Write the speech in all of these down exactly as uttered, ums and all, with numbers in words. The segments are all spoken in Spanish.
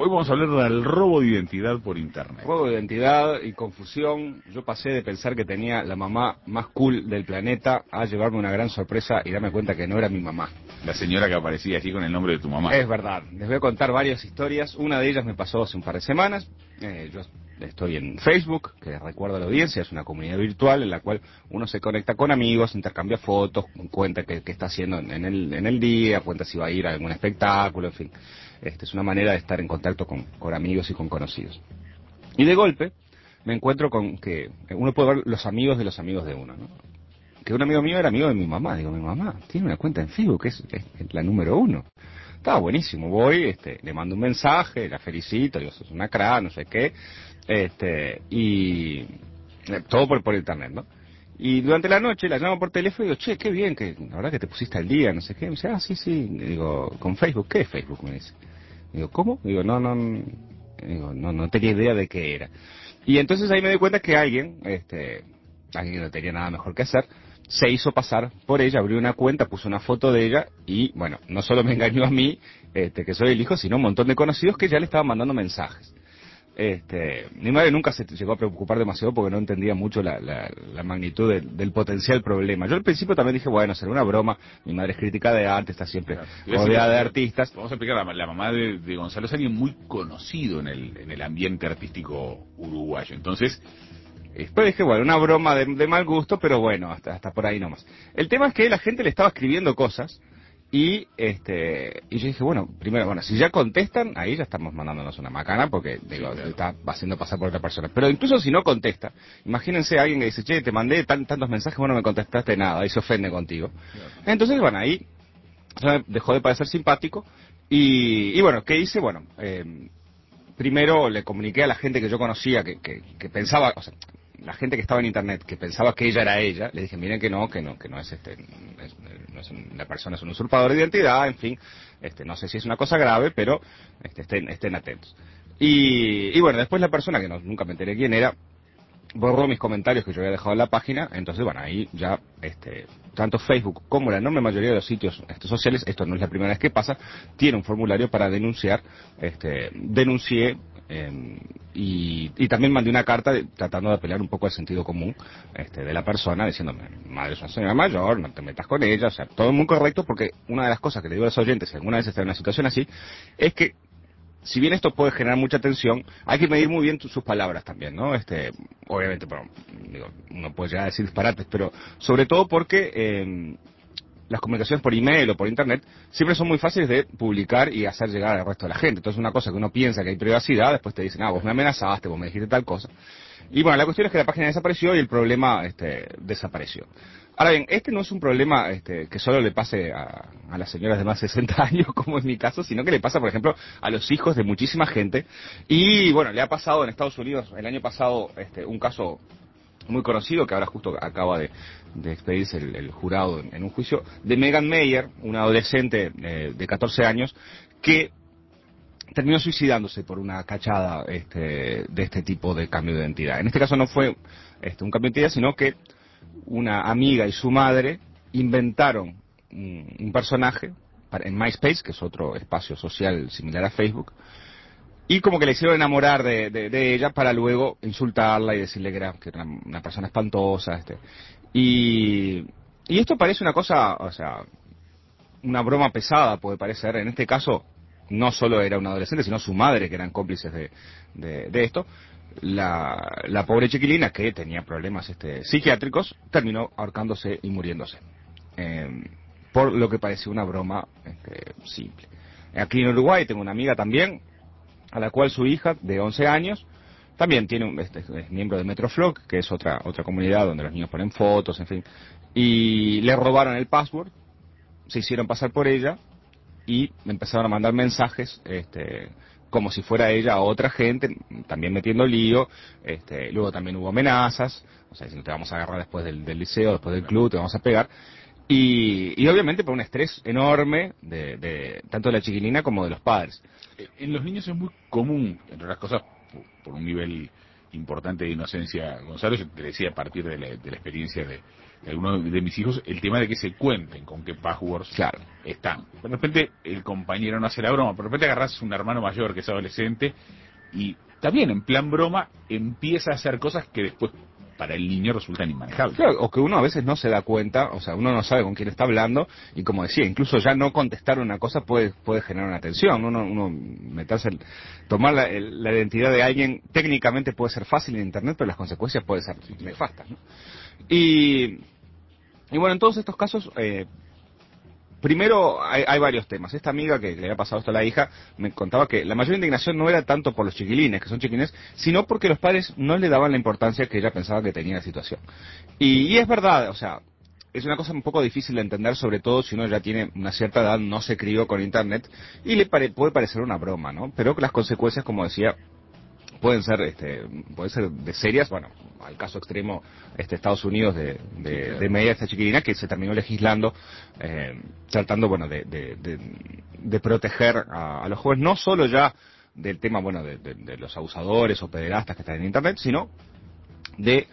Hoy vamos a hablar del robo de identidad por internet. Robo de identidad y confusión. Yo pasé de pensar que tenía la mamá más cool del planeta a llevarme una gran sorpresa y darme cuenta que no era mi mamá. La señora que aparecía allí con el nombre de tu mamá. Es verdad. Les voy a contar varias historias. Una de ellas me pasó hace un par de semanas. Eh, yo estoy en Facebook, que recuerdo a la audiencia, es una comunidad virtual en la cual uno se conecta con amigos, intercambia fotos, cuenta qué, qué está haciendo en el, en el día, cuenta si va a ir a algún espectáculo, en fin. Este, es una manera de estar en contacto con, con amigos y con conocidos. Y de golpe me encuentro con que uno puede ver los amigos de los amigos de uno, ¿no? Que un amigo mío era amigo de mi mamá. Digo, mi mamá tiene una cuenta en Facebook, es, es la número uno. Estaba buenísimo, voy, este, le mando un mensaje, la felicito, digo, sos una cra, no sé qué, este, y eh, todo por, por internet, ¿no? Y durante la noche la llamo por teléfono y digo, che, qué bien, que la verdad que te pusiste al día, no sé qué. Me dice, ah, sí, sí. Y digo, ¿con Facebook? ¿Qué es Facebook? Me dice. Digo, ¿cómo? Digo, no, no, no, digo, no, no tenía idea de qué era. Y entonces ahí me di cuenta que alguien, este, alguien que no tenía nada mejor que hacer, se hizo pasar por ella, abrió una cuenta, puso una foto de ella y, bueno, no solo me engañó a mí, este, que soy el hijo, sino un montón de conocidos que ya le estaban mandando mensajes. Este, mi madre nunca se llegó a preocupar demasiado porque no entendía mucho la, la, la magnitud de, del potencial problema. Yo al principio también dije, bueno, será una broma, mi madre es crítica de arte, está siempre claro. rodeada de artistas. Vamos a explicar, la, la mamá de, de Gonzalo es alguien muy conocido en el, en el ambiente artístico uruguayo, entonces... Después dije, bueno, una broma de, de mal gusto, pero bueno, hasta, hasta por ahí nomás. El tema es que la gente le estaba escribiendo cosas y este y yo dije, bueno, primero, bueno, si ya contestan, ahí ya estamos mandándonos una macana porque digo, sí, claro, está haciendo pasar por otra persona. Pero incluso si no contesta, imagínense a alguien que dice, che, te mandé tan, tantos mensajes, bueno, no me contestaste nada, y se ofende contigo. Claro. Entonces, bueno, ahí dejó de parecer simpático y, y bueno, ¿qué hice? Bueno, eh, primero le comuniqué a la gente que yo conocía, que, que, que pensaba, o sea, la gente que estaba en internet, que pensaba que ella era ella, le dije, miren que no, que no, que no es este, es, no es un, la persona es un usurpador de identidad, en fin, este, no sé si es una cosa grave, pero este, estén, estén atentos. Y, y bueno, después la persona, que no, nunca me enteré quién era, borró mis comentarios que yo había dejado en la página, entonces bueno, ahí ya, este, tanto Facebook como la enorme mayoría de los sitios este, sociales, esto no es la primera vez que pasa, tiene un formulario para denunciar, este, denuncié, eh, y, y también mandé una carta de, tratando de apelar un poco al sentido común este, de la persona, diciéndome, madre es una señora mayor, no te metas con ella, o sea, todo muy correcto, porque una de las cosas que le digo a los oyentes, si alguna vez está en una situación así, es que si bien esto puede generar mucha tensión, hay que medir muy bien tu, sus palabras también, ¿no? Este, obviamente, bueno, digo, uno puede llegar a decir disparates, pero sobre todo porque eh, las comunicaciones por email o por internet siempre son muy fáciles de publicar y hacer llegar al resto de la gente. Entonces, una cosa que uno piensa que hay privacidad, después te dicen, ah, vos me amenazaste, vos me dijiste tal cosa. Y bueno, la cuestión es que la página desapareció y el problema este, desapareció. Ahora bien, este no es un problema este, que solo le pase a, a las señoras de más de sesenta años, como es mi caso, sino que le pasa, por ejemplo, a los hijos de muchísima gente. Y bueno, le ha pasado en Estados Unidos el año pasado este, un caso muy conocido, que ahora justo acaba de, de expedirse el, el jurado en, en un juicio, de Megan Mayer, una adolescente eh, de catorce años, que terminó suicidándose por una cachada este, de este tipo de cambio de identidad. En este caso no fue este, un cambio de identidad, sino que una amiga y su madre inventaron un, un personaje para, en MySpace, que es otro espacio social similar a Facebook, y como que le hicieron enamorar de, de, de ella para luego insultarla y decirle que era, que era una, una persona espantosa. Este. Y, y esto parece una cosa, o sea, una broma pesada puede parecer. En este caso no solo era un adolescente, sino su madre, que eran cómplices de, de, de esto. La, la pobre chiquilina, que tenía problemas este, psiquiátricos, terminó ahorcándose y muriéndose. Eh, por lo que pareció una broma este, simple. Aquí en Uruguay tengo una amiga también, a la cual su hija, de once años, también tiene un, este, es miembro de Metroflog, que es otra, otra comunidad donde los niños ponen fotos, en fin. Y le robaron el password, se hicieron pasar por ella y empezaron a mandar mensajes este, como si fuera ella a otra gente, también metiendo lío. Este, luego también hubo amenazas, o sea, si no te vamos a agarrar después del, del liceo, después del club, te vamos a pegar. Y, y obviamente por un estrés enorme de, de tanto de la chiquilina como de los padres. En los niños es muy común, entre otras cosas, por, por un nivel importante de inocencia, Gonzalo. Yo te decía a partir de la, de la experiencia de, de algunos de mis hijos, el tema de que se cuenten con qué passwords claro. están. De repente el compañero no hace la broma, de repente agarras un hermano mayor que es adolescente y también en plan broma empieza a hacer cosas que después para el niño resultan inmanejables. Claro, o que uno a veces no se da cuenta, o sea, uno no sabe con quién está hablando, y como decía, incluso ya no contestar una cosa puede puede generar una tensión. Uno, uno meterse, el, tomar la, el, la identidad de alguien, técnicamente puede ser fácil en Internet, pero las consecuencias pueden ser sí, nefastas, ¿no? Y, y bueno, en todos estos casos, eh, primero hay, hay varios temas. Esta amiga que le había pasado esto a la hija me contaba que la mayor indignación no era tanto por los chiquilines, que son chiquilines, sino porque los padres no le daban la importancia que ella pensaba que tenía la situación. Y, y es verdad, o sea, es una cosa un poco difícil de entender, sobre todo si uno ya tiene una cierta edad, no se crió con Internet, y le pare, puede parecer una broma, ¿no? Pero que las consecuencias, como decía, pueden ser este pueden ser de serias. Bueno, al caso extremo, este Estados Unidos de, de, sí, claro. de medida esta chiquilina que se terminó legislando, eh, tratando, bueno, de, de, de, de proteger a, a los jóvenes, no solo ya del tema, bueno, de, de, de los abusadores o pederastas que están en Internet, sino de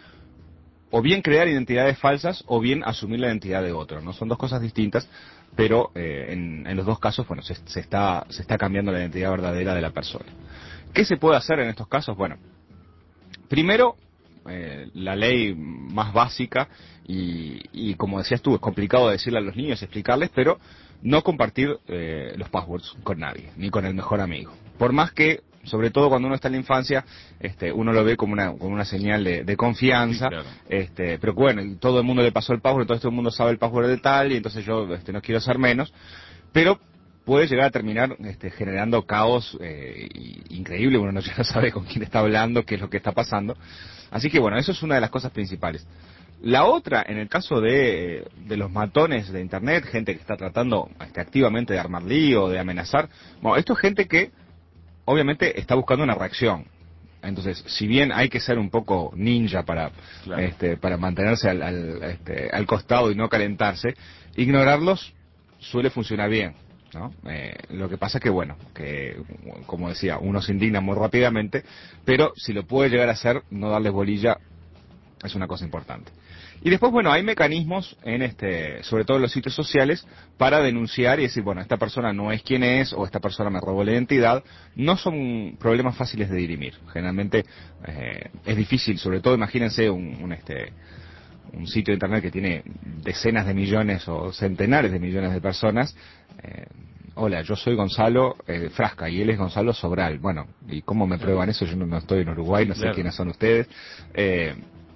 o bien crear identidades falsas o bien asumir la identidad de otro, ¿no? Son dos cosas distintas, pero eh, en, en los dos casos, bueno, se, se está se está cambiando la identidad verdadera de la persona. ¿Qué se puede hacer en estos casos? Bueno, primero, eh, la ley más básica, y, y como decías tú, es complicado decirle a los niños, explicarles, pero no compartir eh, los passwords con nadie, ni con el mejor amigo. Por más que, sobre todo cuando uno está en la infancia, este, uno lo ve como una, como una señal de, de confianza, sí, claro. este, pero bueno, todo el mundo le pasó el password, entonces todo el mundo sabe el password de tal, y entonces yo este, no quiero ser menos, pero puede llegar a terminar este, generando caos eh, increíble. Uno no, ya no sabe con quién está hablando, qué es lo que está pasando. Así que bueno, eso es una de las cosas principales. La otra, en el caso de, de los matones de Internet, gente que está tratando este, activamente de armar lío, de amenazar, bueno, esto es gente que obviamente está buscando una reacción. Entonces, si bien hay que ser un poco ninja para claro. este, para mantenerse al, al, este, al costado y no calentarse, ignorarlos suele funcionar bien, ¿no? Eh, lo que pasa es que, bueno, que como decía, uno se indigna muy rápidamente, pero si lo puede llegar a hacer, no darles bolilla es una cosa importante. Y después, bueno, hay mecanismos en este, sobre todo en los sitios sociales, para denunciar y decir, bueno, esta persona no es quien es, o esta persona me robó la identidad. No son problemas fáciles de dirimir. Generalmente eh, es difícil, sobre todo imagínense un, un este un sitio de Internet que tiene decenas de millones o centenares de millones de personas. Eh, hola, yo soy Gonzalo eh, Frasca y él es Gonzalo Sobral. Bueno, ¿y cómo me prueban eso? Yo no, no estoy en Uruguay, no sé claro. quiénes son ustedes. Eh,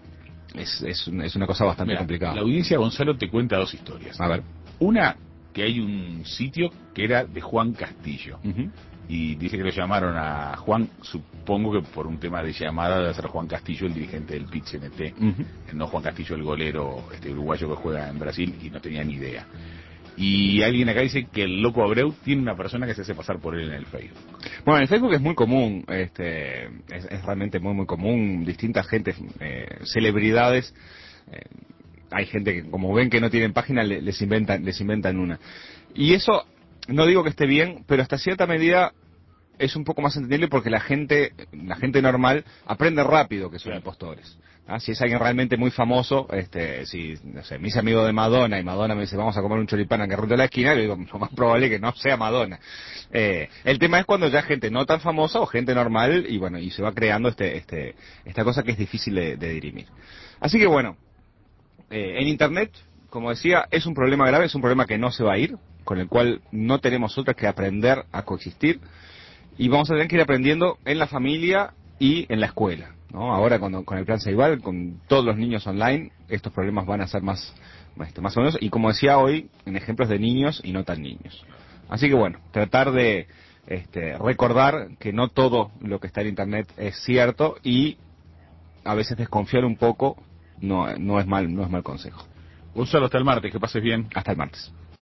es, es, es una cosa bastante Mira, complicada. La audiencia, Gonzalo, te cuenta dos historias. A ver. Una, que hay un sitio que era de Juan Castillo. Uh-huh. Y dice que lo llamaron a Juan, supongo que por un tema de llamada debe ser Juan Castillo, el dirigente del P I T C N T, uh-huh. no Juan Castillo, el golero este uruguayo que juega en Brasil, y no tenía ni idea. Y alguien acá dice que el loco Abreu tiene una persona que se hace pasar por él en el Facebook. Bueno, en el Facebook es muy común, este, es, es realmente muy muy común, distintas gentes, eh, celebridades, eh, hay gente que como ven que no tienen página les inventan, les inventan una. Y eso, no digo que esté bien, pero hasta cierta medida es un poco más entendible porque la gente, la gente normal aprende rápido que son claro. impostores. ¿Ah? Si es alguien realmente muy famoso, este, si, no sé, me hice amigo de Madonna y Madonna me dice vamos a comer un choripán en Carrito de la Esquina, le digo, lo más probable es que no sea Madonna. Eh, el tema es cuando ya gente no tan famosa o gente normal y bueno, y se va creando este, este, esta cosa que es difícil de, de dirimir. Así que bueno, eh, en Internet, como decía, es un problema grave, es un problema que no se va a ir, con el cual no tenemos otra que aprender a coexistir. Y vamos a tener que ir aprendiendo en la familia y en la escuela, ¿no? Ahora con, con el plan Ceibal, con todos los niños online, estos problemas van a ser más, más o menos, y como decía hoy, en ejemplos de niños y no tan niños. Así que bueno, tratar de este, recordar que no todo lo que está en Internet es cierto y a veces desconfiar un poco no, no es mal, no es mal consejo. Gonzalo, hasta el martes, que pases bien. Hasta el martes.